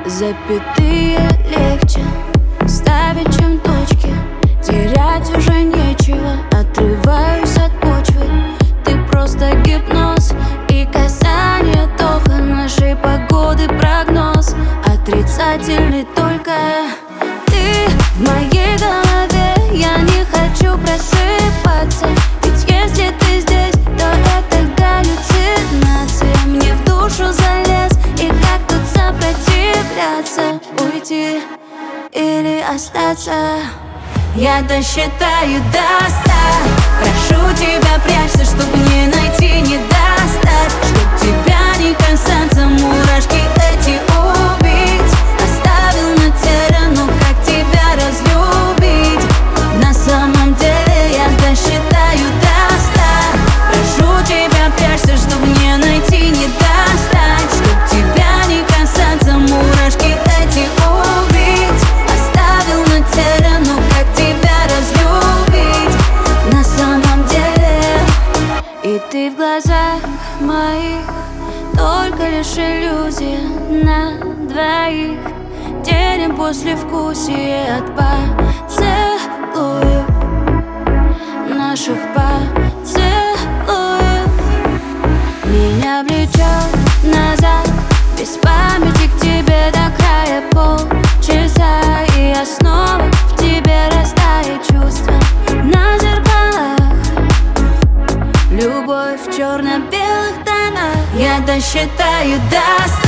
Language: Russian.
Запятые легче ставить, чем точки. Терять уже нечего, отрываюсь от почвы. Ты просто гипноз и касание тока нашей погоды прогноз. Отрицательный только ты в моей голове. Я не хочу просыпаться, ведь если ты здесь, то это галлюцинация. Мне в душу залез, и как тут сопротивляться? Уйти или остаться? Я досчитаю до 100. Прошу тебя, прячься, чтоб не найти, не достать. Чтоб тебя не касаться, мурашки эти убить. Оставил на теле, ну как тебя разлюбить? На самом деле я досчитаю до 100. Прошу тебя, прячься, чтоб не найти, не достать. Чтоб тебя не касаться, мурашки эти убить. Оставил на теле, ну как тебя разлюбить? На самом деле. И ты в глазах моих только лишь иллюзия на двоих. Делим послевкусие от поцелуев, наших поцелуев. Меня влечет назад, без памяти к тебе до края полчаса. И я снова в тебе растаю чувства на зеркалах. Любовь в черно-белых тонах. Я досчитаю до 100.